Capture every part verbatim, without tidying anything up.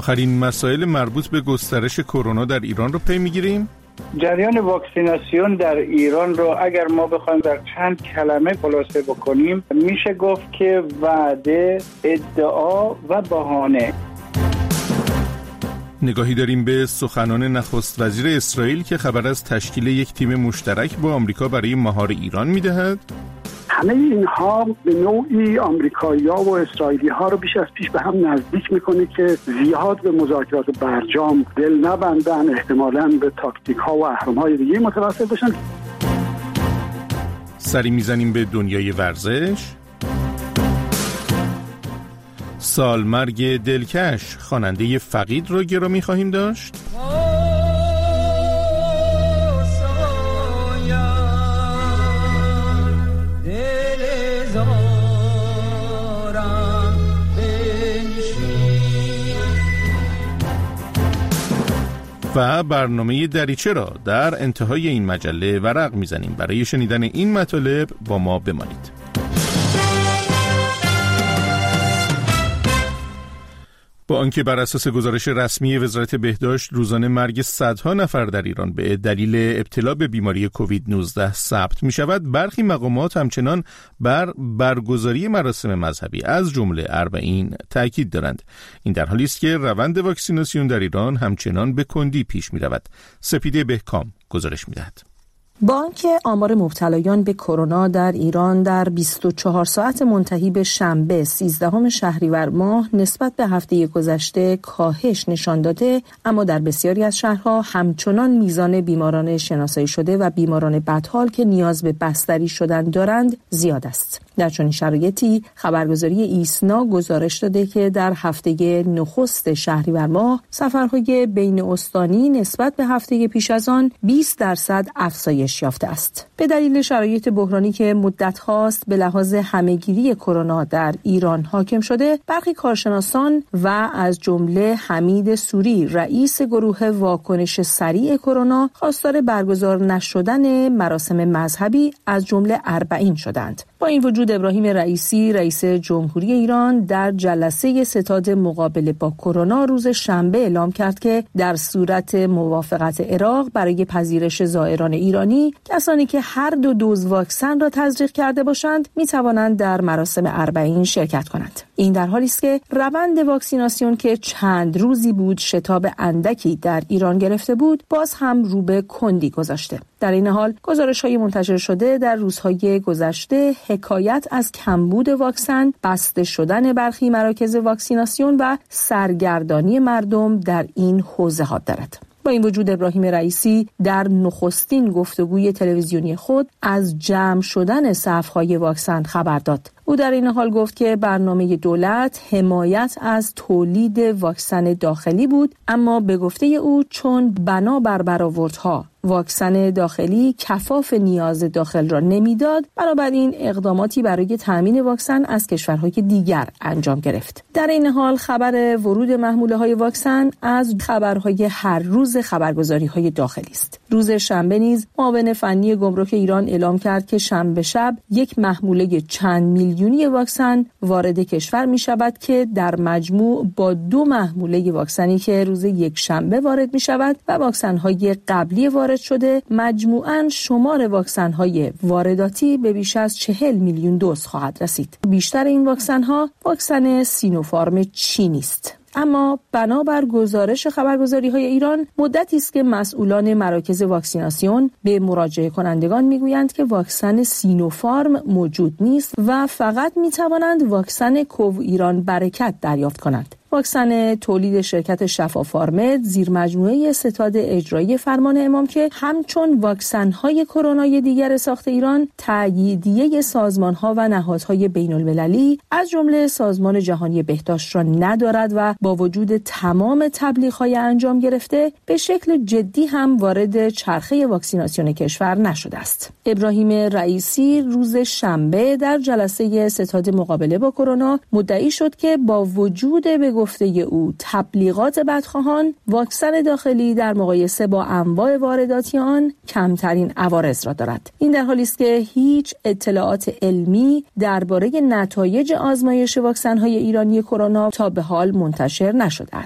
آخرین مسائل مربوط به گسترش کرونا در ایران رو پی می‌گیریم. جریان واکسیناسیون در ایران رو اگر ما بخوایم در چند کلمه خلاصه بکنیم، میشه گفت که وعده، ادعا و بهانه. نگاهی داریم به سخنان نخست وزیر اسرائیل که خبر از تشکیل یک تیم مشترک با آمریکا برای مهار ایران میدهد. همه اینها به نوعی آمریکایی‌ها و اسرائیلی‌ها رو بیش از پیش به هم نزدیک میکنه که زیاد به مذاکرات برجام دل نبندن، احتمالاً به تاکتیک‌ها و اهرم‌های دیگه متوسل بشن. سری میزنیم به دنیای ورزش. سالمرگ دلکش خواننده فقید رو گرامی خواهیم داشت. و برنامه دریچه را در انتهای این مجله ورق میزنیم. برای شنیدن این مطالب با ما بمانید. با آنکه بر اساس گزارش رسمی وزارت بهداشت روزانه مرگ صدها نفر در ایران به دلیل ابتلا به بیماری کووید نوزده ثبت می شود، برخی مقامات همچنان بر برگزاری مراسم مذهبی از جمله اربعین تاکید دارند. این در حالی است که روند واکسیناسیون در ایران همچنان به کندی پیش می رود. سپیده بهکام گزارش می دهد. با آنکه آمار مبتلایان به کرونا در ایران در بیست و چهار ساعت منتهی به شنبه سیزدهم شهریور ماه نسبت به هفته گذشته کاهش نشان داده، اما در بسیاری از شهرها همچنان میزان بیماران شناسایی شده و بیماران بدحال که نیاز به بستری شدن دارند زیاد است. در چنین شرایطی خبرگزاری ایسنا گزارش داده که در هفته نخست شهریور ماه سفرهای بین استانی نسبت به هفته پیش از آن بیست درصد افزایش یافته است. به دلیل شرایط بحرانی که مدت هاست به لحاظ همهگیری کرونا در ایران حاکم شده، برخی کارشناسان و از جمله حمید سوری رئیس گروه واکنش سریع کرونا خواستار برگزار نشدن مراسم مذهبی از جمله اربعین شدند. با این وجود ابراهیم رئیسی رئیس جمهوری ایران در جلسه ستاد مقابله با کرونا روز شنبه اعلام کرد که در صورت موافقت عراق برای پذیرش زائران ایرانی، کسانی که هر دو دوز واکسن را تزریق کرده باشند می توانند در مراسم اربعین شرکت کنند. این در حالی است که روند واکسیناسیون که چند روزی بود شتاب اندکی در ایران گرفته بود، باز هم رو به کندی گذاشته. در این حال گزارش‌های منتشر شده در روزهای گذشته حکایت از کمبود واکسن، بسته شدن برخی مراکز واکسیناسیون و سرگردانی مردم در این حوزه‌ها دارد. با این وجود ابراهیم رئیسی در نخستین گفتگوی تلویزیونی خود از جمع شدن صف‌های واکسن خبر داد. او در این حال گفت که برنامه دولت حمایت از تولید واکسن داخلی بود، اما به گفته او چون بنا بر برآوردها واکسن داخلی کفاف نیاز داخل را نمیداد، بنابراین اقداماتی برای تامین واکسن از کشورهای دیگر انجام گرفت. در این حال خبر ورود محموله‌های واکسن از خبرهای هر روز خبرگزاری‌های داخلی است. روز شنبه نیز معاون فنی گمرک ایران اعلام کرد که شنبه شب یک محموله چند میلیونی واکسن وارد کشور می شود که در مجموع با دو محموله واکسنی که روز یک شنبه وارد می شود و واکسن‌های قبلی وارد شده، مجموعاً شمار واکسن‌های وارداتی به بیش از چهل میلیون دوز خواهد رسید. بیشتر این واکسن‌ها واکسن سینوفارم چینی است. اما بنابر گزارش خبرگزاری‌های ایران، مدتی است که مسئولان مراکز واکسیناسیون به مراجعه کنندگان میگویند که واکسن سینوفارم موجود نیست و فقط میتوانند واکسن کوو ایران برکت دریافت کنند. واکسن تولید شرکت شفافارمد زیر مجموعه ستاد اجرایی فرمان امام که همچون واکسن‌های کرونای دیگر ساخت ایران تأییدیه سازمان‌ها و نهادهای بین‌المللی از جمله سازمان جهانی بهداشت را ندارد و با وجود تمام تبلیغ‌های انجام گرفته به شکل جدی هم وارد چرخه واکسیناسیون کشور نشده است. ابراهیم رئیسی روز شنبه در جلسه ستاد مقابله با کرونا مدعی شد که با وجود به گفته او تبلیغات بدخواهان، واکسن داخلی در مقایسه با انواع وارداتی آن کمترین عوارض را دارد. این در حالی است که هیچ اطلاعات علمی درباره نتایج آزمایش واکسن‌های ایرانی کرونا تا به حال منتشر نشده است.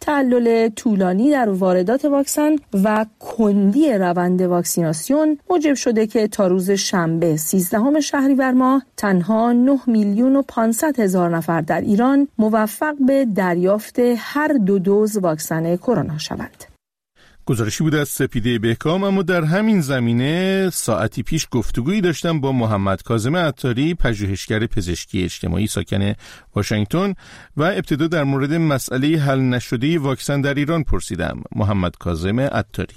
تعلل طولانی در واردات واکسن و کندی روند واکسیناسیون موجب شده که تا روز شنبه سیزدهم شهریور ماه تنها نه میلیون و پانصد هزار نفر در ایران موفق به دریافت هر دو دوز واکسن کرونا شوند. گزارشی بود از سپیده بهکام. اما در همین زمینه ساعتی پیش گفتگویی داشتم با محمد کاظم عطاری، پژوهشگر پزشکی اجتماعی ساکن واشنگتن، و ابتدا در مورد مسئله حل نشده واکسن در ایران پرسیدم. محمد کاظم عطاری: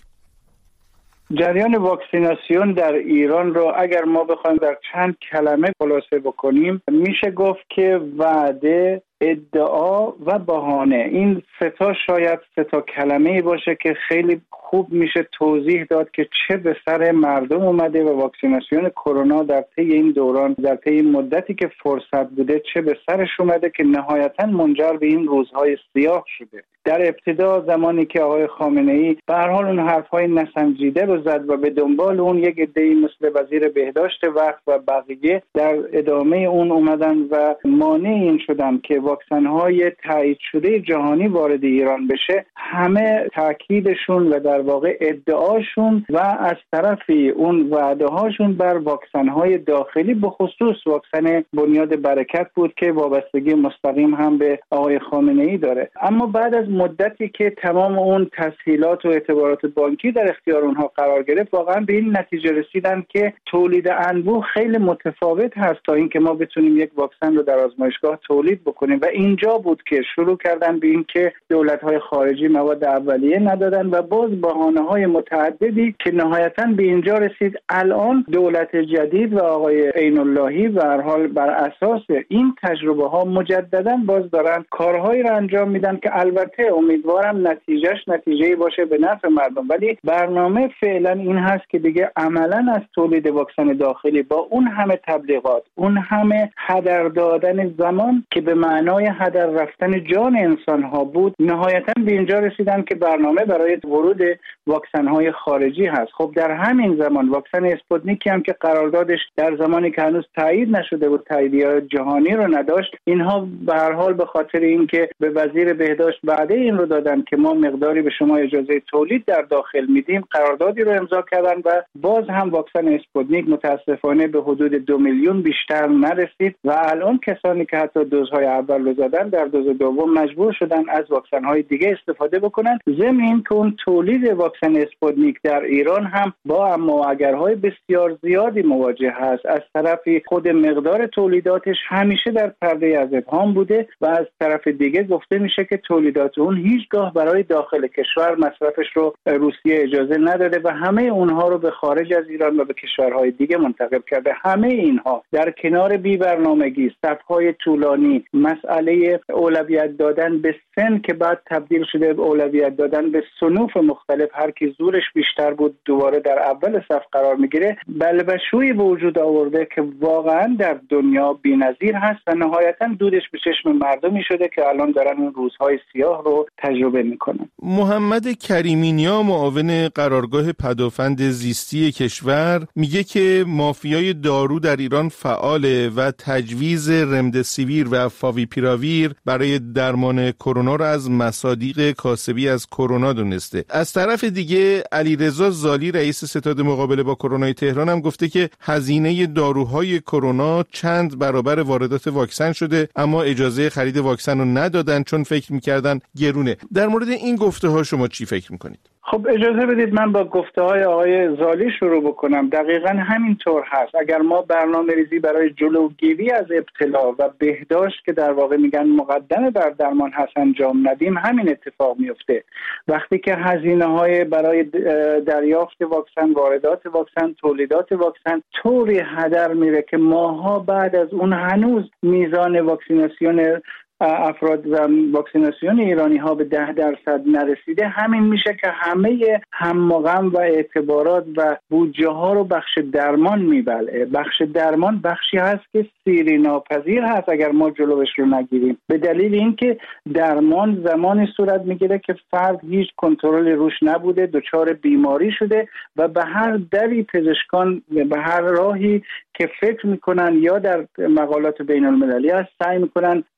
جریان واکسیناسیون در ایران رو اگر ما بخوایم در چند کلمه خلاصه بکنیم، میشه گفت که وعده، ادعا و بهانه، این سه تا شاید سه تا کلمه‌ای باشه که خیلی خوب میشه توضیح داد که چه به سر مردم اومده و واکسیناسیون کرونا در طی این دوران، در طی این مدتی که فرصت بوده، چه به سرش اومده که نهایتاً منجر به این روزهای سیاه شده. در ابتدا زمانی که آقای خامنه‌ای به هر حال اون حرف‌های نسنجیده رو زد و به دنبال اون یک عده‌ای مثل وزیر بهداشت وقت و بقیه در ادامه اون اومدن و مانع این شدن که واکسن‌های تایید شده جهانی وارد ایران بشه، همه تاکیدشون و در واقع ادعاشون و از طرفی اون وعده‌هاشون بر واکسن‌های داخلی، به خصوص واکسن بنیاد برکت بود که وابستگی مستقیم هم به آقای خامنه‌ای داره. اما بعد از مدتی که تمام اون تسهیلات و اعتبارات بانکی در اختیار اونها قرار گرفت، واقعا به این نتیجه رسیدن که تولید انبوه خیلی متفاوت هست تا اینکه ما بتونیم یک واکسن رو در آزمایشگاه تولید بکنیم و اینجا بود که شروع کردن به این که دولت‌های خارجی مواد اولیه ندادن و باز بهانه‌های متعددی که نهایتاً به اینجا رسید الان دولت جدید و آقای عین اللهی به هر حال بر اساس این تجربه‌ها مجدداً باز دارن کارهایی را انجام میدن که البته امیدوارم نتیجهش نتیجه‌ای باشه به نفع مردم، ولی برنامه فعلا این هست که دیگه عملاً از تولید واکسن داخلی با اون همه تبلیغات، اون همه هدر دادن زمان که به معنای هدر رفتن جان انسان‌ها بود، نهایتاً به اینجا رسیدن که برنامه برای ورود واکسن‌های خارجی هست. خب در همین زمان واکسن اسپوتنیکی هم که قراردادش در زمانی که هنوز تایید نشده بود، تاییدیه جهانی رو نداشت، اینها به هر حال به خاطر اینکه به وزیر بهداشت وعده این رو دادن که ما مقداری به شما اجازه تولید در داخل میدیم، قراردادی رو امضا کردن و باز هم واکسن اسپوتنیک متاسفانه به حدود دو میلیون بیشتر نرسید و الان کسانی که حتی دوزهای اول رو زدن در دوز دوم مجبور شدن از واکسن‌های دیگه استفاده بکنن. ضمن این که اون تولید واکسن اسپوتنیک در ایران هم با اما و اگرهای بسیار زیادی مواجه هست. از طرفی خود مقدار تولیداتش همیشه در پرده از ابهام بوده و از طرف دیگه گفته میشه که تولیدات اون هیچگاه برای داخل کشور مصرفش رو روسیه اجازه نداده و همه اونها رو به خارج از ایران و به کشورهای دیگه منتقل کرده. همه اینها در کنار بی برنامگی، صفهای طولانی، مسئله اولویت دادن به سن که بعد تبدیل شده به اولویت دادن به صنوف مختلف، هر کی زورش بیشتر بود دوباره در اول صف قرار میگیره، بلبشویی به وجود آورده که واقعا در دنیا بی‌نظیر هست و نهایتا دودش به چشم مردمی شده که الان دارن اون روزهای سیاه رو تجربه میکنن. محمد کریمینیا، معاون قرارگاه پدافند زیستی کشور، میگه که مافیای دارو در ایران فعاله و تجویز رمدسیویر و فاویپیراویر برای درمان کرونا را از مصادیق کاسبی از کرونا دونسته. از طرف دیگه علیرضا زالی، رئیس ستاد مقابله با کرونا تهران، هم گفته که هزینه داروهای کرونا چند برابر واردات واکسن شده، اما اجازه خرید واکسن رو ندادن چون فکر میکردن گرونه. در مورد این گفته ها شما چی فکر میکنید؟ خب اجازه بدید من با گفته های آقای زالی شروع بکنم. دقیقاً همینطور هست. اگر ما برنامه ریزی برای جلوگیری از ابتلا و بهداشت که در واقع میگن مقدمه بر درمان هست انجام ندیم، همین اتفاق میفته. وقتی که هزینه های برای دریافت واکسن، واردات واکسن، تولیدات واکسن طوری هدر میره که ماها بعد از اون هنوز میزان واکسیناسیون افراد و واکسیناسیون ایرانی ها به ده درصد نرسیده، همین میشه که همه هممغم و اعتبارات و بودجه ها رو بخش درمان میبلعه. بخش درمان بخشی هست که سیری ناپذیر هست اگر ما جلوش رو نگیریم، به دلیل اینکه درمان زمانی صورت میگیره که فرد هیچ کنترلی روش نبوده، دچار بیماری شده و به هر دری پزشکان به هر راهی که فکر میکنن یا در مقالات بین المللی هست سعی میکنن دست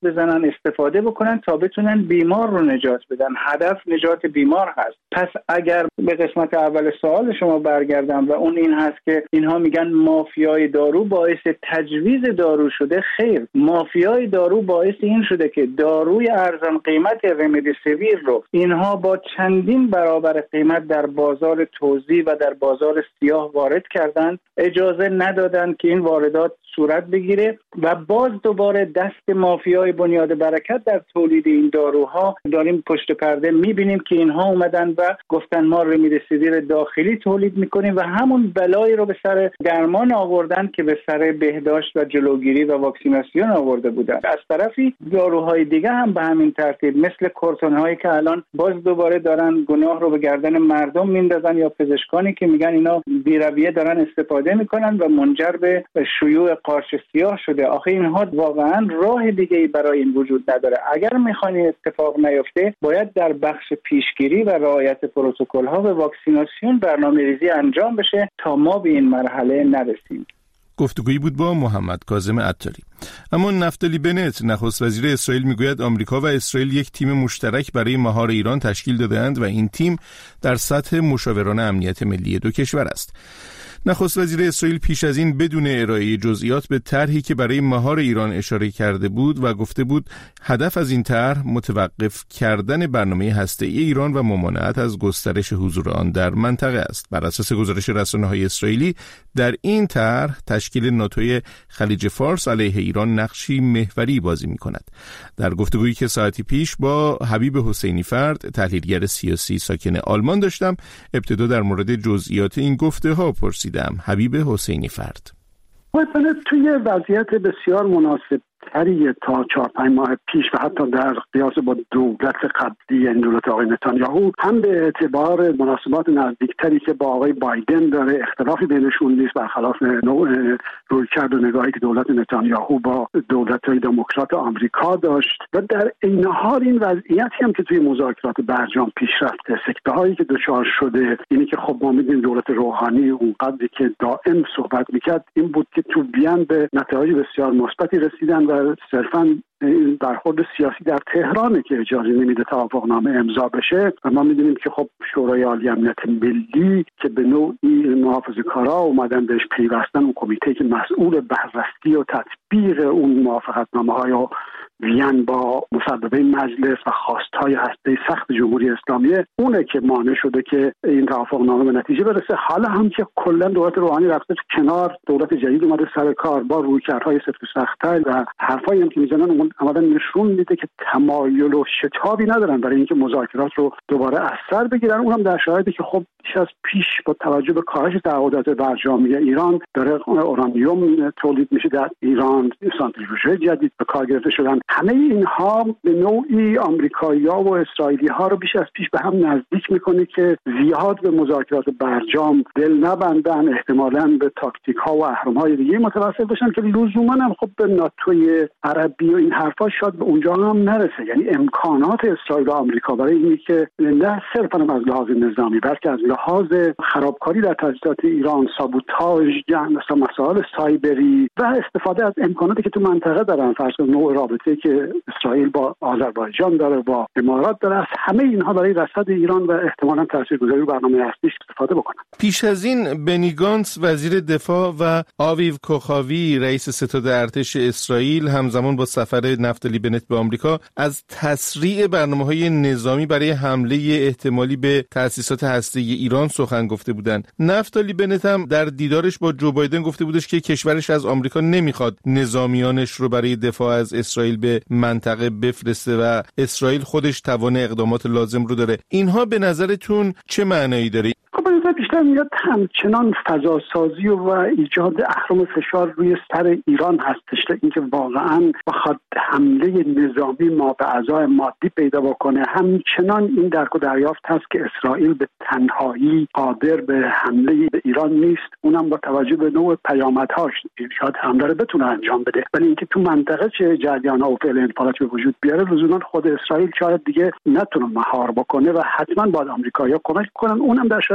بزنن، استفاده بکنن تا بتونن بیمار رو نجات بدن. هدف نجات بیمار هست. پس اگر به قسمت اول سوال شما برگردم و اون این هست که اینها میگن مافیای دارو باعث تجویز دارو شده، خیر، مافیای دارو باعث این شده که داروی ارزان قیمت رمدیسیویر رو اینها با چندین برابر قیمت در بازار توزیع و در بازار سیاه وارد کردند، اجازه ندادن که این واردات صورت بگیره و باز دوباره دست مافیای بنیاد برکت در تولید این داروها داریم پشت پرده میبینیم که اینها اومدن و گفتن ما رمدیسیویر داخلی تولید میکنیم و همون بلایی رو به سر درمان آوردن که به سر بهداشت و جلوگیری و واکسیناسیون آورده بودن. از طرفی داروهای دیگه هم به همین ترتیب مثل کورتون‌هایی که الان باز دوباره دارن گناه رو به گردن مردم میندازن یا پزشکانی که میگن اینا بی‌رویه دارن استفاده میکنن و منجر به شیوع قارچ سیاه شده. آخه اینها واقعا راه دیگه‌ای برای این وجود نداره. اگر میخوان این اتفاق نیفته باید در بخش پیشگیری و رعایت پروتکل‌ها و واکسیناسیون برنامه‌ریزی انجام بشه تا ما به این مرحله نرسیم. گفتگویی بود با محمد کاظم عطاری. اما نفتالی بنت نخست وزیر اسرائیل میگوید آمریکا و اسرائیل یک تیم مشترک برای مهار ایران تشکیل داده‌اند و این تیم در سطح مشاوران امنیت ملی دو کشور است. نخست وزیر اسرائیل پیش از این بدون ارائه جزئیات به طرحی که برای مهار ایران اشاره کرده بود و گفته بود هدف از این طرح متوقف کردن برنامه هسته‌ای ایران و ممانعت از گسترش حضور آن در منطقه است. بر اساس گزارش رسانه‌های اسرائیلی در این طرح تشکیل ناتوی خلیج فارس علیه ایران نقشی محوری بازی می‌کند. در گفتگویی که ساعتی پیش با حبیب حسینی فرد تحلیلگر سیاسی ساکن آلمان داشتم، ابتدا در مورد جزئیات این گفته‌ها پرسیدم. حبیب حسینی فرد مثلا توی وضعیت بسیار مناسب تری تا چهار پنج ماه پیش و حتی در قیاس با دولت قبلی یعنی دولت آقای نتانیاهو هم به اعتبار مناسبات نزدیکتری که با آقای بایدن داره اختلافی بینشون نیست برخلاف نوع رویکرد و نگاهی که دولت نتانیاهو با دولت‌های دموکرات آمریکا داشت و در این حال این وضعیتی هم که توی مذاکرات برجام پیش رفته سکته‌هایی که دچار شده اینی که خب ما می‌دونیم دولت روحانی اون قدری که دائم صحبت می‌کرد این بود که تو بیان به نتایج بسیار مثبتی رسیدن و صرفاً این برخورد سیاسی در تهران که اجازه نمیده توافقنامه امضا بشه و ما میدونیم که خب شورای عالی امنیت ملی که به نوعی محافظه‌کارا اومدن بهش پیوستن، اون کمیته که مسئول بررسی و تطبیق اون موافقتنامه‌های و وین با مصوبه مجلس و خواستهای هسته سخت جمهوری اسلامی اونه که مانع شده که این توافقنامه به نتیجه برسه. حالا هم که کلا دولت روحانی رفته کنار، دولت جدید اومده سر کار با رویکردهای سفت و سخت‌تر و حرفایی هم که میزنن اون عملاً نشون میده که تمایل و شتابی ندارن برای اینکه مذاکرات رو دوباره از سر بگیرن. اونم در شرایطی که خب بیش از پیش با توجه به کاهش تعهدات برجامی ایران داره اورانیوم تولید میشه در ایران، سانتریفیوژهای جدید به کار گرفته شدن. همه اینها به نوعی آمریکایی‌ها و اسرائیلی‌ها رو بیش از پیش به هم نزدیک میکنه که زیاد به مذاکرات برجام دل نبندن، احتمالاً به تاکتیک‌ها و اهرم‌های دیگه متوسل بشن که لزوماً هم خب به ناتوی عربی و این حرفا شاید به اونجا هم نرسه. یعنی امکانات اسرائیل و آمریکا برای اینی که نه صرفاً از لحاظ نظامی بلکه از لحاظ خرابکاری در تجهیزات ایران، سابوتاژ، مثلا مسائل سایبری و استفاده از امکاناتی که تو منطقه دارن، فرض کن نوع رابطه‌ای که اسرائیل با آذربایجان داره، با امارات داره، از همه اینها برای رصد ایران و احتمالاً تاثیرگذاری برنامه هستیش استفاده بکنن. پیش از این بنی گانتس وزیر دفاع و آویو کوخاوی رئیس ستاد ارتش اسرائیل همزمان با سفر نفتالی بنت به آمریکا از تسریع برنامه‌های نظامی برای حمله احتمالی به تأسیسات هسته‌ای ایران سخن گفته بودند. نفتالی بنت هم در دیدارش با جو بایدن گفته بودش که کشورش از آمریکا نمیخواد نظامیانش رو برای دفاع از اسرائیل به منطقه بفرسته و اسرائیل خودش توان اقدامات لازم رو داره. اینها به نظرتون چه معنایی داره؟ خب این بیشتر میاد همچنان فضاسازی و ایجاد اهرم فشار روی سر ایران هستش تا اینکه واقعا بخواد حمله نظامی ما به اعضای مادی پیدا بکنه. همچنان این درک و دریافت هست که اسرائیل به تنهایی قادر به حمله به ایران نیست، اونم با توجه به نوع پیامدهاش شاید حمله رو بتونه انجام بده، ولی اینکه تو منطقه چه جریان‌ها و فعل انفعالاتی به وجود بیاره لزوما خود اسرائیل شاید دیگه نتونه مهار بکنه و حتما باید آمریکایی‌ها کمک کنن. اونم در شرایطی که خب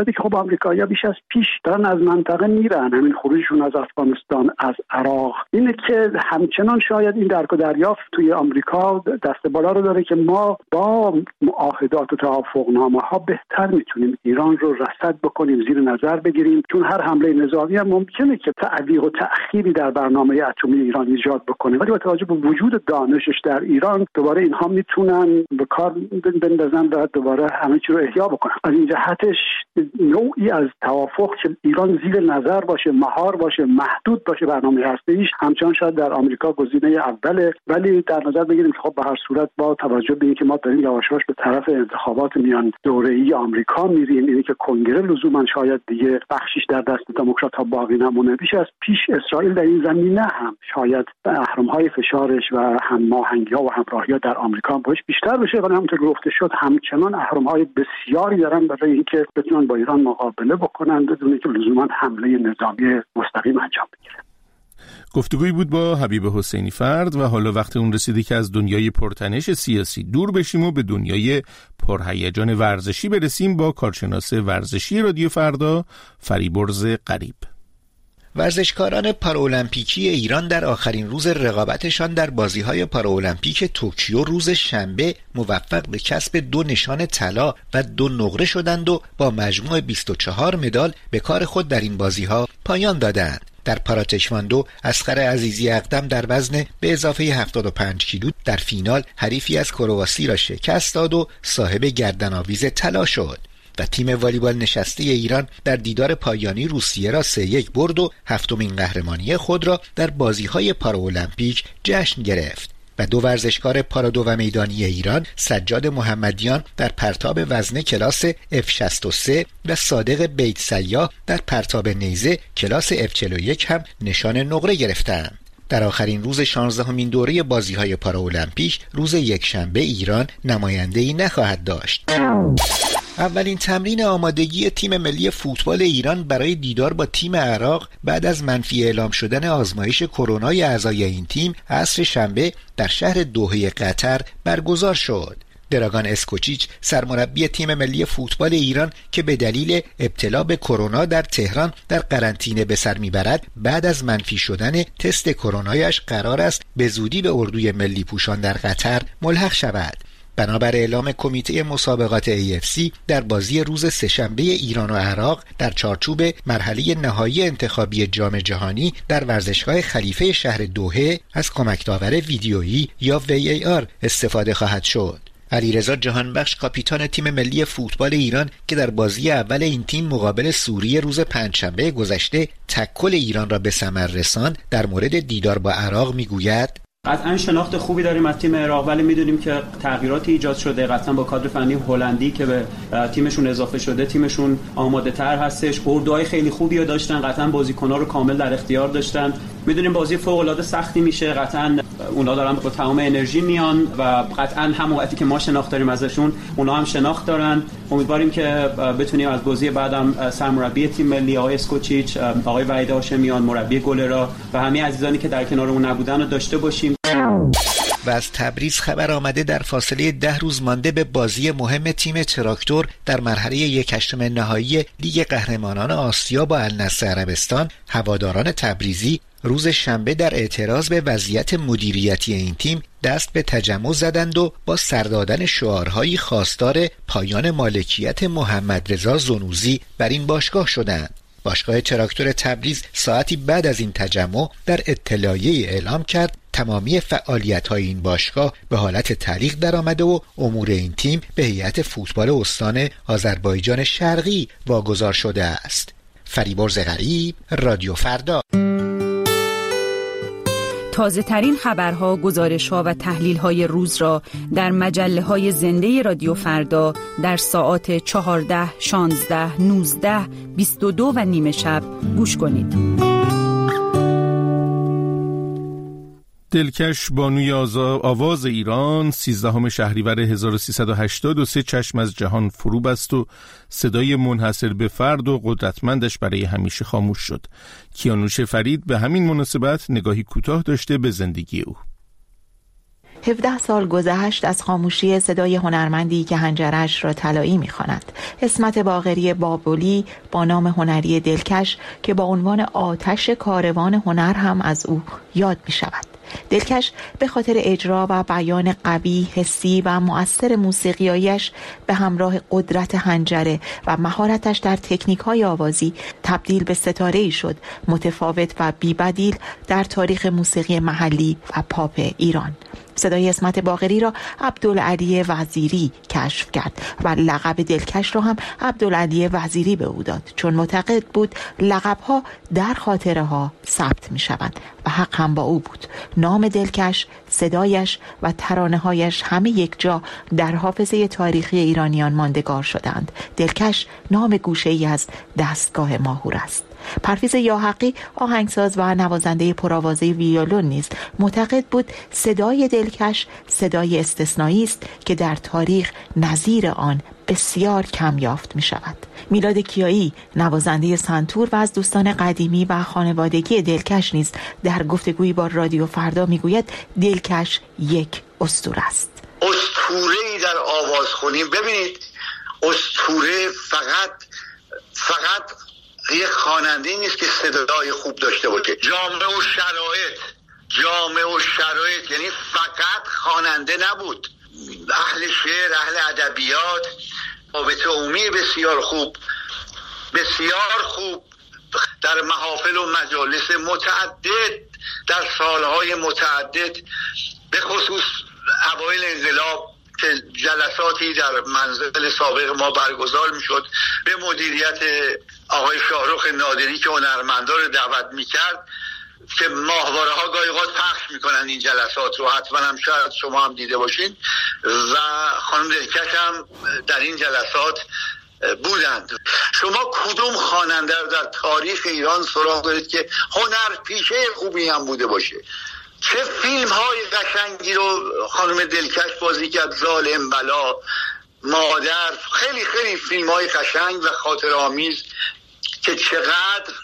آمریکایی‌ها بیش از پیش دارن از منطقه میرن. همین خروجشون از افغانستان، از عراق، اینه که همچنان شاید این درک و دریافت توی آمریکا دست بالا رو داره که ما با معاهدات و توافقنامه‌ها بهتر میتونیم ایران رو رصد بکنیم، زیر نظر بگیریم، چون هر حمله نظامی هم ممکنه که تعویق و تأخیری در برنامه اتمی ایران ایجاد بکنه، ولی با توجه به وجود دانشش در ایران دوباره اینها میتونن به کار بندازن و دوباره همه چی رو احیا بکنن. از این جهتش نوعی از توافق که ایران زیر نظر باشه، مهار باشه، محدود باشه برنامه هسته‌ایش، همچنان شاید در آمریکا گزینه اوله، ولی در نظر بگیریم که خب به هر صورت با توجه به اینکه ما داریم یواش یواش به طرف انتخابات میان دوره‌ای آمریکا میریم، اینه که کنگره لزوما شاید دیگه بخشیش در دست دموکرات‌ها باقی نمونه. بیش از پیش اسرائیل در این زمینه هم شاید اهرم‌های فشارش و هماهنگی‌ها و همراهی‌ها در آمریکا باش بیشتر بشه، ولی همونطور که گفته شد همچنان اهرم‌های بسیاری دارن برای اینکه بتونن با ایران مقابله بکنن بدون اینکه لزوما حمله نظامی مستقیم انجام بگیرن. گفتگویی بود با حبیب حسینی فرد و حالا وقت اون رسیده که از دنیای پرتنش سیاسی دور بشیم و به دنیای پرهیجان ورزشی برسیم با کارشناس ورزشی رادیو فردا فریبرز غریب. ورزشکاران پارالمپیکی ایران در آخرین روز رقابتشان در بازی‌های پارالمپیک توکیو روز شنبه موفق به کسب دو نشان طلا و دو نقره شدند و با مجموع بیست و چهار مدال به کار خود در این بازی‌ها پایان دادند. در پاراتکواندو اصغر عزیزی اقدم در وزن به اضافه هفتاد و پنج کیلو در فینال حریفی از کرواسی را شکست داد و صاحب گردن‌آویز طلا شد و تیم والیبال نشسته ایران در دیدار پایانی روسیه را سه یک برد و هفتمین قهرمانی خود را در بازی‌های پارالمپیک جشن گرفت. و دو ورزشکار پارادو و میدانی ایران سجاد محمدیان در پرتاب وزنه کلاس اف شصت و سه و صادق بیت سیاح در پرتاب نیزه کلاس اف چهل و یک هم نشان نقره گرفتند. در آخرین روز شانزدهمین دوره بازی‌های پارالمپیک روز یکشنبه ایران نماینده‌ای نخواهد داشت. اولین تمرین آمادگی تیم ملی فوتبال ایران برای دیدار با تیم عراق بعد از منفی اعلام شدن آزمایش کرونای اعضای این تیم عصر شنبه در شهر دوحه قطر برگزار شد. دراگان اسکوچیچ سرمربی تیم ملی فوتبال ایران که به دلیل ابتلا به کرونا در تهران در قرنطینه به سر میبرد بعد از منفی شدن تست کرونایش قرار است به زودی به اردوی ملی پوشان در قطر ملحق شود. بنابر اعلام کمیته مسابقات ای اف سی در بازی روز سه‌شنبه ایران و عراق در چارچوب مرحله نهایی انتخابی جام جهانی در ورزشگاه خلیفه شهر دوحه از کمک داور ویدیویی یا وی ای آر استفاده خواهد شد. علیرضا جهانبخش کاپیتان تیم ملی فوتبال ایران که در بازی اول این تیم مقابل سوریه روز پنجشنبه گذشته تکل ایران را به ثمر رساند در مورد دیدار با عراق میگوید: قطعا شناخت خوبی داریم از تیم عراق، ولی میدونیم که تغییراتی ایجاد شده، قطعا با کادر فنی هلندی که به تیمشون اضافه شده تیمشون آماده تر هستش. اردوهای خیلی خوبی رو داشتن، قطعا بازیکن‌ها رو کامل در اختیار داشتن. میدونیم بازی فوق العاده سختی میشه، قطعا اونا دارن با تمام انرژی میان و قطعا هم وقتی که ما شناخت داریم ازشون اونا هم شناخت دارن. امیدواریم که بتونیم از بازی بعدم سرمربی تیم ملی آقای اسکوچیچ، آقای وحید هاشمیان مربی گلرا و همه عزیزانی که در کنارمون نبودن رو داشته باشیم. و از تبریز خبر آمده در فاصله ده روز مانده به بازی مهم تیم تراکتور در مرحله یک هشتم نهایی لیگ قهرمانان آسیا با النصر عربستان، هواداران تبریزی روز شنبه در اعتراض به وضعیت مدیریتی این تیم دست به تجمع زدند و با سر دادن شعارهایی خواستار پایان مالکیت محمد رضا زنوزی بر این باشگاه شدند. باشگاه تراکتور تبریز ساعتی بعد از این تجمع در اطلاعیه اعلام کرد تمامی فعالیت‌های این باشگاه به حالت تعلیق درآمده و امور این تیم به هیئت فوتبال استان آذربایجان شرقی واگذار شده است. فریبرز غریب، رادیو فردا. تازه ترین خبرها، گزارش‌ها و تحلیل‌های روز را در مجله‌های زنده رادیو فردا در ساعات چهارده، شانزده، نوزده، بیست و دو و نیمه شب گوش کنید. دلکش بانوی آواز ایران سیزدهم شهریور هزار و سیصد و هشتاد و سه چشم از جهان فرو بست و صدای منحصر به فرد و قدرتمندش برای همیشه خاموش شد. کیانوش فرید به همین مناسبت نگاهی کوتاه داشته به زندگی او. هفده سال گذشت از خاموشی صدای هنرمندی که حنجره‌اش را طلایی می‌خواند. اسمت باقری بابلی با نام هنری دلکش که با عنوان آتش کاروان هنر هم از او یاد می‌شود. دلکش به خاطر اجرا و بیان قوی، حسی و مؤثر موسیقیایش به همراه قدرت حنجره و مهارتش در تکنیک‌های آوازی تبدیل به ستاره‌ای شد متفاوت و بی‌بدیل در تاریخ موسیقی محلی و پاپ ایران. صدای اسمت باقری را عبدالعلی وزیری کشف کرد و لقب دلکش را هم عبدالعلی وزیری به او داد، چون معتقد بود لقب‌ها در خاطره ها ثبت می‌شوند و حق هم با او بود. نام دلکش، صدایش و ترانه‌هایش همه یک جا در حافظه تاریخی ایرانیان ماندگار شدند. دلکش نام گوشه‌ای از دستگاه ماهور است. پرویز یاحقی آهنگساز و نوازنده پرآوازه ویولون نیز معتقد بود صدای دلکش صدای استثنایی است که در تاریخ نظیر آن بسیار کم یافت می شود. میلاد کیایی نوازنده سنتور و از دوستان قدیمی و خانوادگی دلکش نیز در گفتگویی با رادیو فردا می گوید دلکش یک اسطوره است. اسطوره‌ای در آوازخوانی. ببینید اسطوره فقط فقط یک خواننده نیست که صدای خوب داشته باشه، جامعه و شرایط جامعه و شرایط یعنی فقط خواننده نبود، اهل شعر، اهل ادبیات، رابطه عمومی بسیار خوب بسیار خوب در محافل و مجالس متعدد در سالهای متعدد، به خصوص اوایل انقلاب که جلساتی در منزل سابق ما برگزار میشد به مدیریت آقای شاهرخ نادری که هنرمندا رو دعوت میکرد که ماهواره ها گاهی اوقات پخش میکنن این جلسات رو، حتما هم شاید شما هم دیده باشین و خانم دلکش هم در این جلسات بودند. شما کدوم خواننده در تاریخ ایران سراغ دارید که هنر پیشه خوبی هم بوده باشه؟ چه فیلم های قشنگی رو خانم دلکش بازی کرد، ظالم، بلا، مادر، خیلی خیلی فیلم های قشنگ و خاطرآمیز که چقدر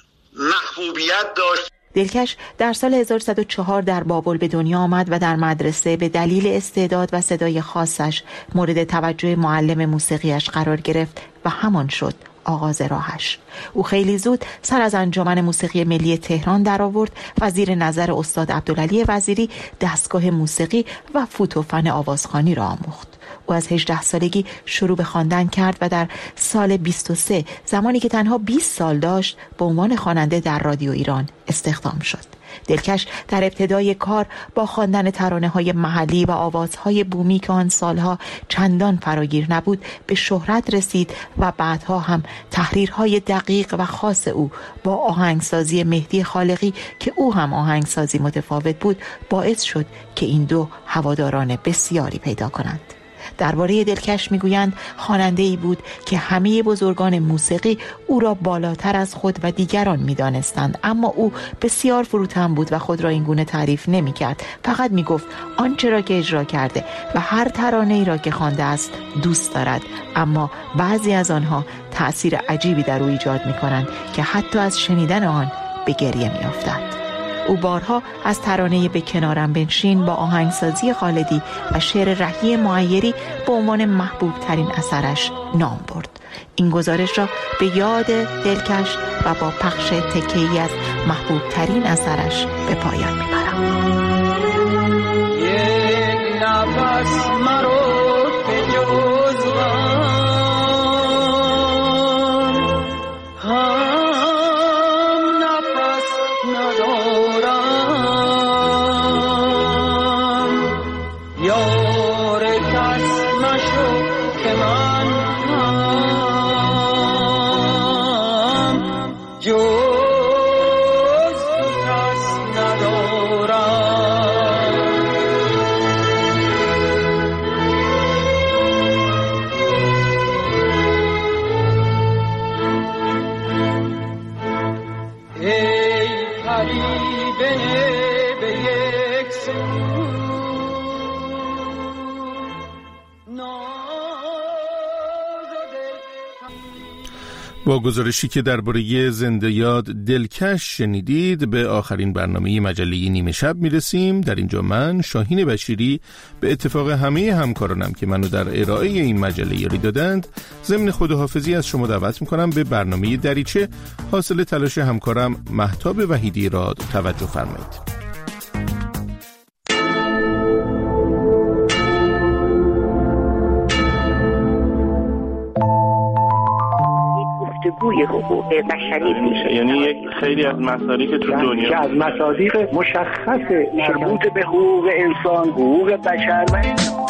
محبوبیت داشت. دلکش در سال هزار و سیصد و چهار در بابل به دنیا آمد و در مدرسه به دلیل استعداد و صدای خاصش مورد توجه معلم موسیقیش قرار گرفت و همان شد آغاز راهش. او خیلی زود سر از انجمن موسیقی ملی تهران در آورد و زیر نظر استاد عبدالعلی وزیری دستگاه موسیقی و فوت و فن آوازخوانی را آموخت. او از هجده سالگی شروع به خواندن کرد و در سال بیست و سه زمانی که تنها بیست سال داشت به عنوان خواننده در رادیو ایران استخدام شد. دلکش در ابتدای کار با خواندن ترانه‌های محلی و آوازهای بومی که آن سالها چندان فراگیر نبود به شهرت رسید و بعدها هم تحریرهای دقیق و خاص او با آهنگسازی مهدی خالقی که او هم آهنگسازی متفاوت بود باعث شد که این دو هواداران بسیاری پیدا کنند. درباره دلکش میگویند خواننده‌ای بود که همه بزرگان موسیقی او را بالاتر از خود و دیگران می‌دانستند، اما او بسیار فروتن بود و خود را این گونه تعریف نمی‌کرد. فقط میگفت آنچه را که اجرا کرده و هر ترانه‌ای را که خوانده است دوست دارد، اما بعضی از آنها تأثیر عجیبی در او ایجاد می‌کنند که حتی از شنیدن آن به گریه می‌افتد. او بارها از ترانه به کنارم بنشین با آهنگسازی خالدی و شعر رهی معیری به عنوان محبوب ترین اثرش نام برد. این گزارش را به یاد دلکش و با پخش تکه‌ای از محبوب ترین اثرش به پایان میبرم. یک نفس مرو که جز با گزارشی که درباره زنده یاد دلکش شنیدید به آخرین برنامه مجله نیمه شب میرسیم. در اینجا من شاهین بشیری به اتفاق همه همکارانم که منو در ارائه این مجله یاری دادند ضمن خداحافظی از شما دعوت میکنم به برنامه دریچه حاصل تلاش همکارم مهتاب وحیدی را توجه فرمایید. گفتگوی حقوق بشری میشه، یعنی یک خیلی از مصادیق تو دنیا که از مصادیق مشخص مربوط به حقوق انسان، حقوق بشر و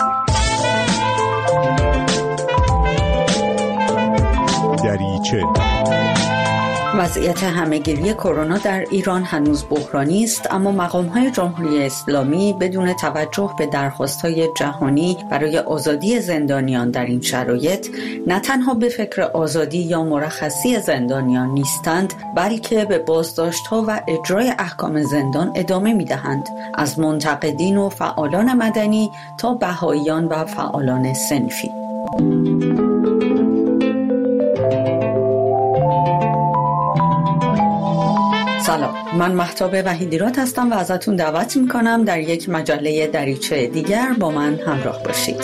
دریچه. وضعیت همه‌گیری کرونا در ایران هنوز بحرانی است، اما مقام‌های جمهوری اسلامی بدون توجه به درخواست‌های جهانی برای آزادی زندانیان در این شرایط نه تنها به فکر آزادی یا مرخصی زندانیان نیستند، بلکه به بازداشت‌ها و اجرای احکام زندان ادامه می‌دهند، از منتقدین و فعالان مدنی تا بهائیان و فعالان صنفی. سلام، من مهتاب وحیدیرات هستم و ازتون دعوت میکنم در یک مجله دریچه دیگر با من همراه باشید.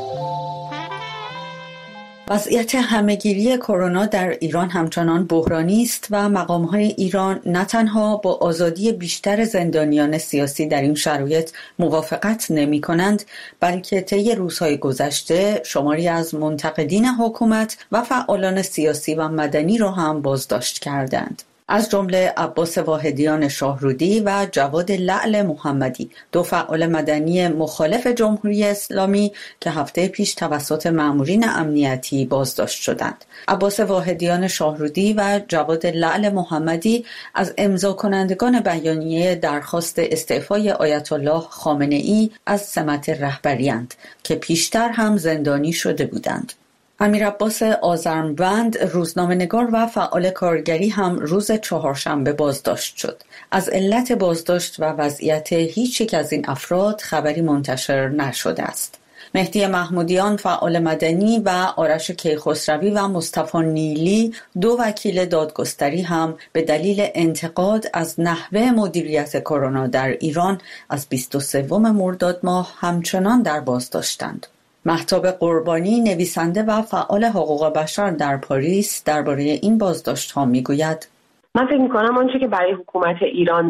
وضعیت همه‌گیری کرونا در ایران همچنان بحرانی است و مقام‌های ایران نه تنها با آزادی بیشتر زندانیان سیاسی در این شرایط موافقت نمی‌کنند، بلکه طی روزهای گذشته شماری از منتقدین حکومت و فعالان سیاسی و مدنی را هم بازداشت کردند. از جمله عباس واحدیان شاهرودی و جواد لعل محمدی، دو فعال مدنی مخالف جمهوری اسلامی که هفته پیش توسط مأمورین امنیتی بازداشت شدند. عباس واحدیان شاهرودی و جواد لعل محمدی از امضا کنندگان بیانیه درخواست استعفای آیت الله خامنه ای از سمت رهبری‌اند که پیشتر هم زندانی شده بودند. امیر عباس آذرمبند، روزنامه‌نگار و فعال کارگری هم روز چهارشنبه بازداشت شد. از علت بازداشت و وضعیت هیچ یک از این افراد خبری منتشر نشده است. مهدی محمودیان، فعال مدنی، و آرش کیخسروی و مصطفی نیلی، دو وکیل دادگستری هم به دلیل انتقاد از نحوه مدیریت کرونا در ایران از بیست و سوم مرداد ماه همچنان در بازداشتند. مهتاب قربانی، نویسنده و فعال حقوق بشر در پاریس، درباره این بازداشت‌ها میگوید: من فکر می‌کنم آنچه که برای حکومت ایران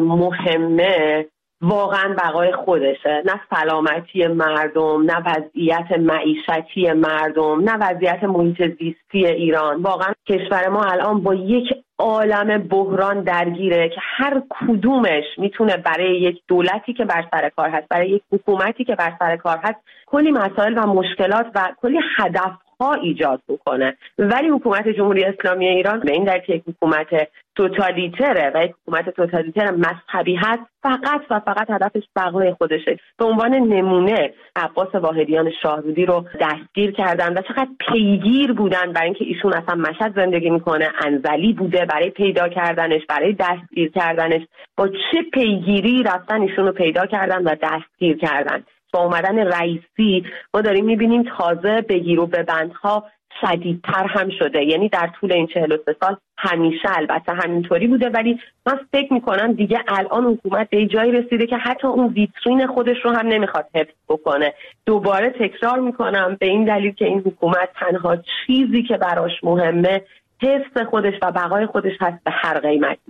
مهمه واقعا بقای خودشه، نه سلامتی مردم، نه وضعیت معیشتی مردم، نه وضعیت محیط زیستی ایران. واقعا کشور ما الان با یک عالم بحران درگیره که هر کدومش میتونه برای یک دولتی که بر سر کار هست، برای یک حکومتی که بر سر کار هست، کلی مسائل و مشکلات و کلی هدف ها ایجاد بکنه. ولی حکومت جمهوری اسلامی ایران به این دلیل که یک حکومت توتالیتره و یک حکومت توتالیتر مذهبی هست، فقط و فقط هدفش بقای خودشه. به عنوان نمونه عباس واحدیان شاهرودی رو دستگیر کردن و چقدر پیگیر بودن برای اینکه ایشون اصلا مشهد زندگی میکنه، انزلی بوده، برای پیدا کردنش، برای دستگیر کردنش با چه پیگیری رفتن ایشون رو پیدا کردن و دستگیر کردن. با اومدن رئیسی ما داریم میبینیم تازه بگیر و ببندها شدیدتر هم شده. یعنی در طول این چهل و سه سال همیشه البته همینطوری بوده، ولی من فکر میکنم دیگه الان حکومت به جایی رسیده که حتی اون ویترین خودش رو هم نمیخواد حفظ بکنه. دوباره تکرار میکنم به این دلیل که این حکومت تنها چیزی که براش مهمه حفظ خودش و بقای خودش هست به هر قیمتی.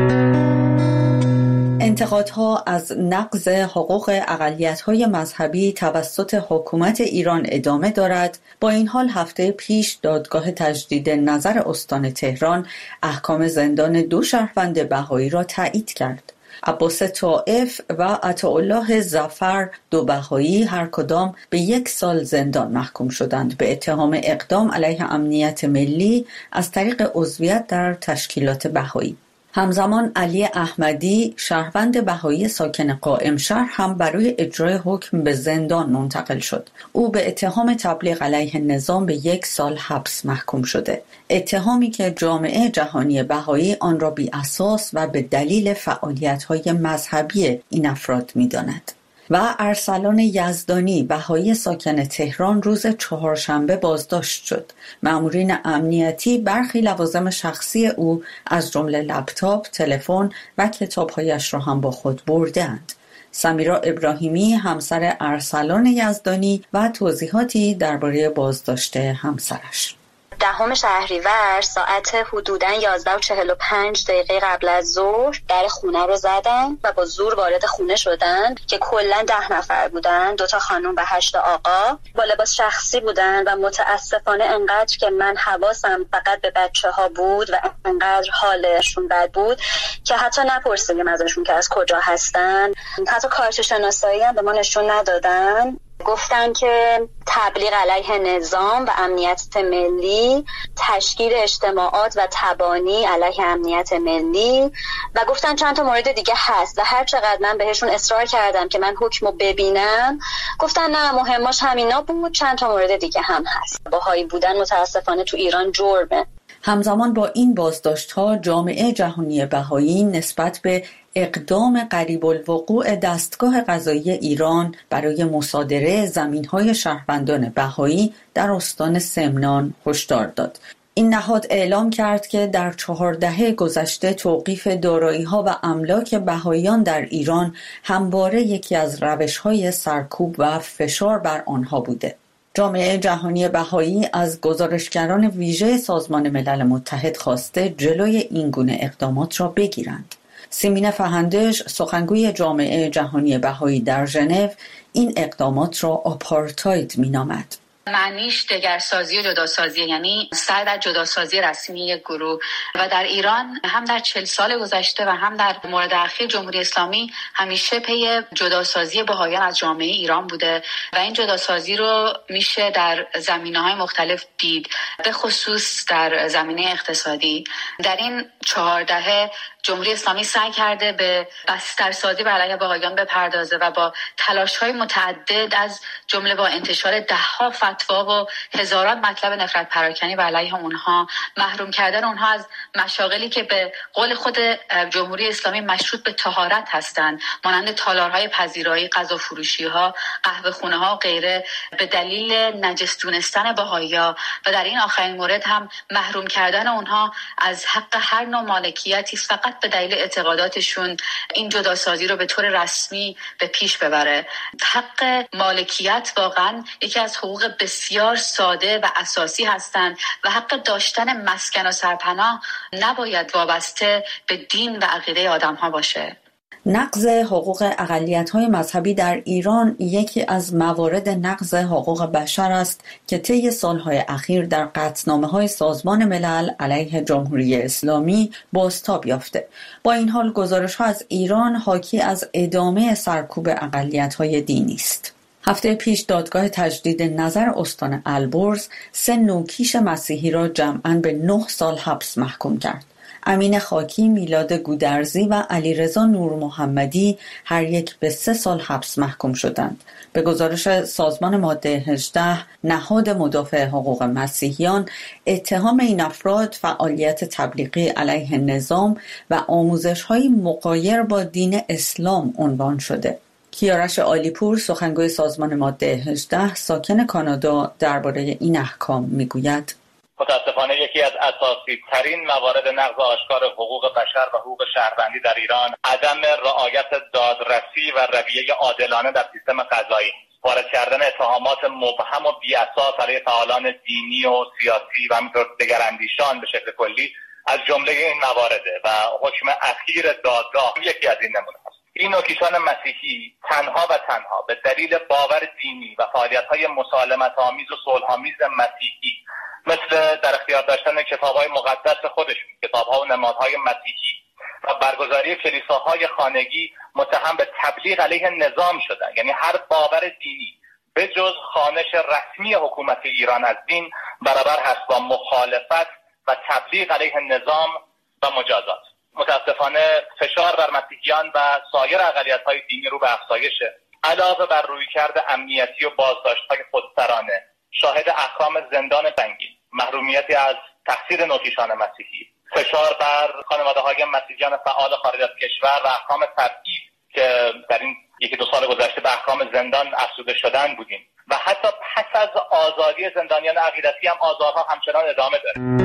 انتقادها از نقض حقوق اقلیت‌های مذهبی توسط حکومت ایران ادامه دارد. با این حال هفته پیش دادگاه تجدید نظر استان تهران احکام زندان دو شهروند بهایی را تایید کرد. عباس طائف و عطاالله ظفر، دو بهایی، هر کدام به یک سال زندان محکوم شدند به اتهام اقدام علیه امنیت ملی از طریق عضویت در تشکیلات بهایی. همزمان علی احمدی، شهروند بهایی ساکن قائمشهر، هم برای اجرای حکم به زندان منتقل شد. او به اتهام تبلیغ علیه نظام به یک سال حبس محکوم شده. اتهامی که جامعه جهانی بهایی آن را بی اساس و به دلیل فعالیت‌های مذهبی این افراد می‌داند. و ارسلان یزدانی بهایی ساکن تهران روز چهارشنبه بازداشت شد. مامورین امنیتی برخی لوازم شخصی او از جمله لپتاپ، تلفن و کتاب‌هایش را هم با خود بردند. سمیرا ابراهیمی همسر ارسلان یزدانی و توضیحاتی درباره بازداشت همسرش. دهم شهریور ساعت حدوداً یازده و چهل و پنج دقیقه قبل از ظهر در خونه رو زدن و با زور وارد خونه شدن که کلاً ده نفر بودن، دو تا خانم و هشت آقا با لباس شخصی بودن و متاسفانه انقدر که من حواسم فقط به بچه ها بود و انقدر حالشون بد بود که حتی نپرسیدیم ازشون که از کجا هستن. حتی کارت شناسایی هم به ما نشون ندادن. گفتن که تبلیغ علیه نظام و امنیت ملی، تشکیل اجتماعات و تبانی علیه امنیت ملی و گفتن چند تا مورد دیگه هست و هر چقدر من بهشون اصرار کردم که من حکمو ببینم گفتن نه مهماش همینا بود، چند تا مورد دیگه هم هست. بهایی بودن متاسفانه تو ایران جرمه. همزمان با این بازداشت‌ها جامعه جهانی بهایی نسبت به اقدام قریب الوقوع دستگاه قضایی ایران برای مصادره زمین‌های شهروندان بهایی در استان سمنان هشدار داد. این نهاد اعلام کرد که در چهار دهه گذشته توقیف دارایی‌ها و املاک بهاییان در ایران همواره یکی از روش‌های سرکوب و فشار بر آنها بوده. جامعه جهانی بهایی از گزارشگران ویژه سازمان ملل متحد خواسته جلوی این گونه اقدامات را بگیرند. سیمین فهندش، سخنگوی جامعه جهانی بهایی در ژنو، این اقدامات را آپارتاید می‌نامد. معنیش دگرسازی و جداسازی، یعنی سعی در جداسازی رسمی یک گروه و در ایران هم در چهل سال گذشته و هم در مورد اخیر جمهوری اسلامی همیشه پی جداسازی بهائیان از جامعه ایران بوده و این جداسازی رو میشه در زمینه‌های مختلف دید، به خصوص در زمینه اقتصادی. در این چهار دهه جمهوری اسلامی سعی کرده به بسترسازی بر علیه بهائیان بپردازه و با تلاش‌های متعدد از جمله با انتشار ده‌ها فتوا و هزاران مطلب نفرت پراکنی بر علیه اونها، محروم کردن اونها از مشاغلی که به قول خود جمهوری اسلامی مشروط به طهارت هستند، مانند تالارهای پذیرایی، غذا فروشی‌ها، قهوه خونه‌ها و غیره، به دلیل نجس دونستن بهائی‌ها و در این آخرین مورد هم محروم کردن اونها از حق هر نوع مالکیتی فقط به دلیل اعتقاداتشون این جداسازی رو به طور رسمی به پیش ببره. حق مالکیت واقعا یکی از حقوق بسیار ساده و اساسی هستند و حق داشتن مسکن و سرپناه نباید وابسته به دین و عقیده آدم‌ها باشه. نقض حقوق اقلیت‌های مذهبی در ایران یکی از موارد نقض حقوق بشر است که طی سال‌های اخیر در قطعنامه‌های سازمان ملل علیه جمهوری اسلامی بازتاب یافته. با این حال گزارش‌ها از ایران حاکی از ادامه سرکوب اقلیت‌های دینی است. هفته پیش دادگاه تجدید نظر استان البرز سه نوکیش مسیحی را جمعاً به نه سال حبس محکوم کرد. امین خاکی، میلاد گودرزی و علیرضا نور محمدی هر یک به سه سال حبس محکوم شدند. به گزارش سازمان ماده هجده، نهاد مدافع حقوق مسیحیان، اتهام این افراد فعالیت تبلیغی علیه نظام و آموزش‌های مغایر با دین اسلام عنوان شده. کیارش عالیپور، سخنگوی سازمان ماده هجده، ساکن کانادا، درباره این احکام میگوید: متاسفانه یکی از اساسی ترین موارد نقض آشکار حقوق بشر و حقوق شهروندی در ایران عدم رعایت دادرسی و رویه عادلانه در سیستم قضایی، وارد کردن اتهامات مبهم و بی‌اساس علیه فعالان دینی و سیاسی و همینطور دگراندیشان به شکل کلی از جمله این موارده و حکم اخیر دادگاه یکی از این نمونه است. این نوکیشان مسیحی تنها و تنها به دلیل باور دینی و فعالیت‌های مسالمت‌آمیز و صلح‌آمیز مسیحی مثل در اختیار داشتن کتاب‌های مقدس خودشون، کتاب‌ها و نمادهای مسیحی و برگزاری کلیساهای خانگی متهم به تبلیغ علیه نظام شدن. یعنی هر باور دینی به جز خوانش رسمی حکومت ایران از دین برابر هست با مخالفت و تبلیغ علیه نظام و مجازات. متاسفانه فشار بر مسیحیان و سایر اقلیت‌های دینی رو به افزایشه. علاوه بر رویکرد امنیتی و بازداشت‌های خودسرانه، شاهد احکام زندان سنگین، محرومیتی از تقصیر نوکیشان مسیحی، فشار بر خانواده‌های مسیحیان فعال خارج از کشور و احکام تبعید که در این یکی دو سال گذشته به احکام زندان افزوده شدن بودیم و حتی پس از آزادی زندانیان عقیدتی هم آزارها همچنان ادامه داره.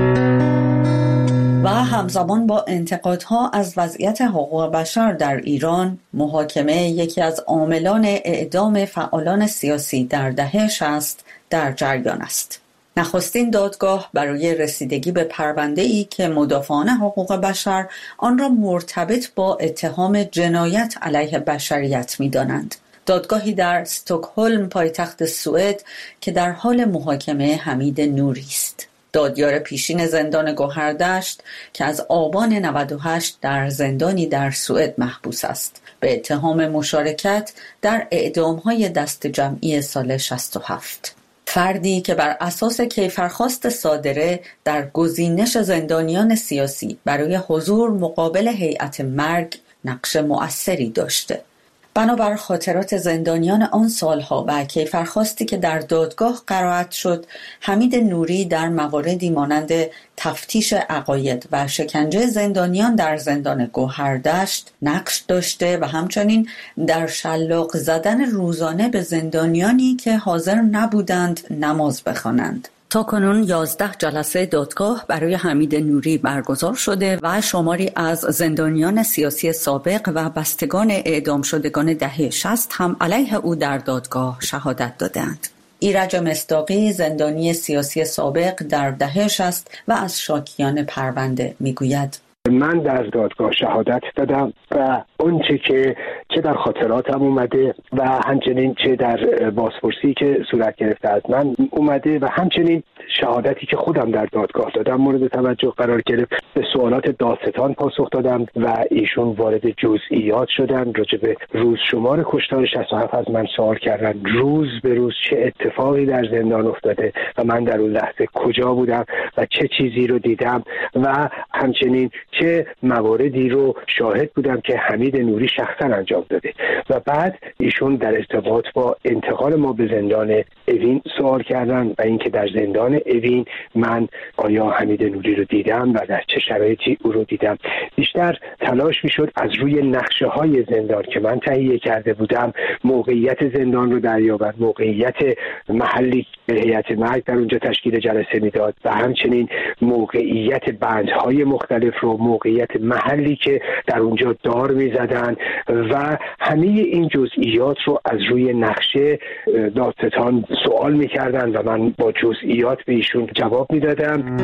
و همزمان با انتقادها از وضعیت حقوق بشر در ایران، محاکمه یکی از عاملان اعدام فعالان سیاسی در دهه شصت در جریان است. نخستین دادگاه برای رسیدگی به پرونده‌ای که مدافعان حقوق بشر آن را مرتبط با اتهام جنایت علیه بشریت می‌دانند. دادگاهی در استکهلم پایتخت سوئد که در حال محاکمه حمید نوری است. دادیار پیشین زندان گوهردشت که از آبان نود و هشت در زندانی در سوئد محبوس است به اتهام مشارکت در اعدام‌های دست جمعی سال شصت و هفت. فردی که بر اساس کیفرخواست صادره در گزینش زندانیان سیاسی برای حضور مقابل هیئت مرگ نقش مؤثری داشته. بنابر خاطرات زندانیان آن سالها و کیفرخواستی که در دادگاه قرائت شد، حمید نوری در مواردی مانند تفتیش عقاید و شکنجه زندانیان در زندان گوهردشت نقش داشته و همچنین در شلاق زدن روزانه به زندانیانی که حاضر نبودند نماز بخوانند. تا کنون یازده جلسه دادگاه برای حمید نوری برگزار شده و شماری از زندانیان سیاسی سابق و بستگان اعدام شدگان دهه شصت هم علیه او در دادگاه شهادت دادند. ایرج مصداقی، زندانی سیاسی سابق در دهه شصت و از شاکیان پرونده میگوید: من در دادگاه شهادت دادم و اون چه که چه در خاطراتم اومده و همچنین چه در بازپرسی که صورت گرفته از من اومده و همچنین شهادتی که خودم در دادگاه دادم مورد توجه قرار گرفت. به سوالات دادستان پاسخ دادم و ایشون وارد جزئیات شدن. راجع به روز شمار کشتار شصت و هفت از من سوال کردن، روز به روز چه اتفاقی در زندان افتاده و من در اون لحظه کجا بودم و چه چیزی رو دیدم و همچنین چه مواردی رو شاهد بودم که حمید نوری شخصا انجام داده. و بعد ایشون در ارتباط با انتقال ما به زندان اوین سوال کردن و اینکه در زندان اوین من آیا حمید نوری رو دیدم و در چه شرایطی او رو دیدم. بیشتر تلاش میشد از روی نقشه های زندان که من تهیه کرده بودم موقعیت زندان رو دریابد، موقعیت محلی هیئت مرگ در اونجا تشکیل جلسه میداد و همچنین موقعیت بندهای مختلف رو، موقعیت محلی که در اونجا دار میزدن و همه این جزئیات رو از روی نقشه دادستان سوال میکردن و من با جزئیات به ایشون جواب میدادم.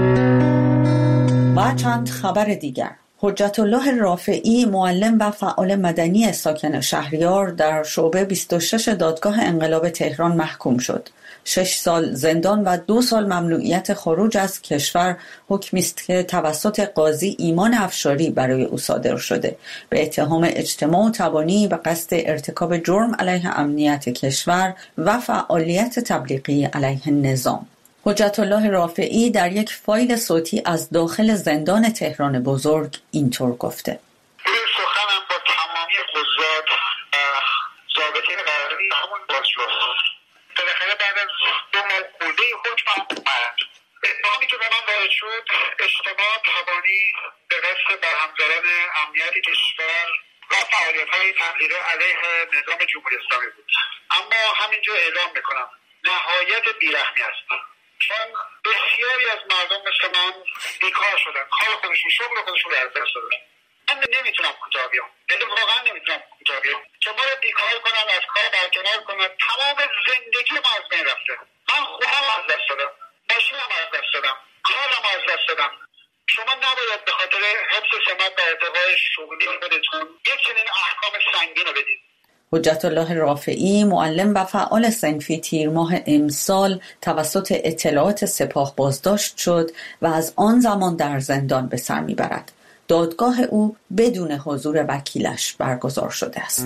و چند خبر دیگر: حجت الله رافعی، معلم و فعال مدنی ساکن شهریار، در شعبه بیست و شش دادگاه انقلاب تهران محکوم شد. شش سال زندان و دو سال ممنوعیت خروج از کشور حکمی است که توسط قاضی ایمان افشاری برای او صادر شده به اتهام اجتماع و تبانی به قصد ارتکاب جرم علیه امنیت کشور و فعالیت تبلیغی علیه نظام. حجت الله رافعی در یک فایل صوتی از داخل زندان تهران بزرگ اینطور گفته: این سخنم با تمامی قضات ضابطین قراری همون باز شد. بالاخره بعد از دو ماه خورده حکمم اومد. اتهامی که به من وارد شد اجتماع تبانی به قصد برهم زدن امنیت کشور و فعالیت‌های تبلیغی علیه نظام جمهوری اسلامی بود. اما همینجا اعلام میکنم نهایت بیرحمی هستم، چون بسیاری از مردم مثل من بیکار شدن، کار خودشون، شغل خودشون رو از دست دادن. من نمیتونم کوتاه بیام، یعنی واقعا نمیتونم کوتاه بیام که ما رو بیکار کنن، از کار برکنار کنن. تمام زندگی ما از بین رفته. من خودم از دست دادم، ماشینم از دست دادم، کارم از دست دادم. شما نباید به خاطر حفظ سمت و ارتقای شغلی خودتون یک چنین احکام سنگین رو بدید. حجت الله رافعی، معلم و فعال صنفی، تیر ماه امسال توسط اطلاعات سپاه بازداشت شد و از آن زمان در زندان به سر میبرد. دادگاه او بدون حضور وکیلش برگزار شده است.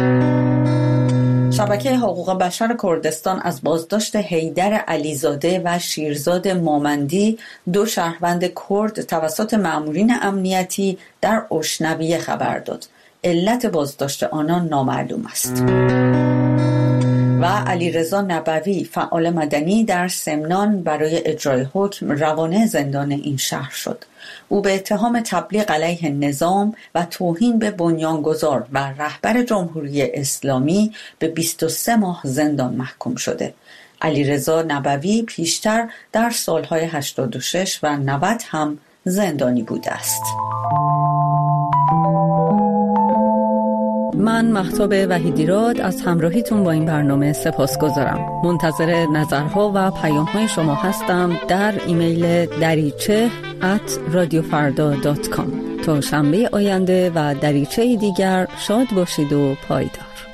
شبکه حقوق بشر کردستان از بازداشت حیدر علیزاده و شیرزاد مامندی، دو شهروند کرد، توسط مأمورین امنیتی در اشنویه خبر داد. علت بازداشت آنان نامعلوم است. و علیرضا نبوی فعال مدنی در سمنان برای اجرای حکم روانه زندان این شهر شد. او به اتهام تبلیغ علیه نظام و توهین به بنیانگذار و رهبر جمهوری اسلامی به بیست و سه ماه زندان محکوم شده. علیرضا نبوی پیشتر در سالهای هشتاد و شش و نود هم زندانی بوده است. من مهتاب وحیدیراد از همراهیتون با این برنامه سپاسگزارم. منتظر نظرها و پیام‌های شما هستم در ایمیل دریچه ات رادیو فردا دات کام. تا شنبه آینده و دریچه دیگر شاد باشید و پایدار.